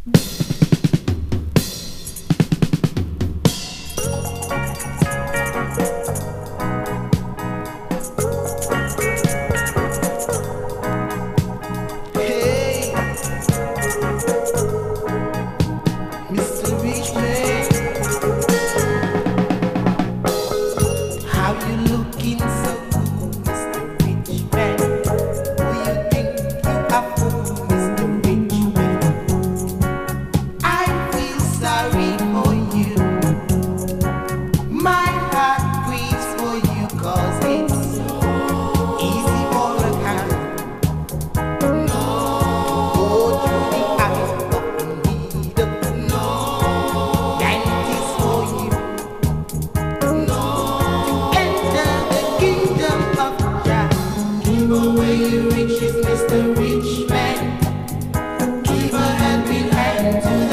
Hey, Mr. Rich Man, how you looking so good, Mr. Rich Man? Who you think you are for, Mr. Rich Man? I feel sorry for you. My heart grieves for you, 'cause it's easy for a kind. Go through the eyes of need. And it is for you to enter the kingdom of Jah. Give away your riches, Mr. Rich Man. Give a helping hand to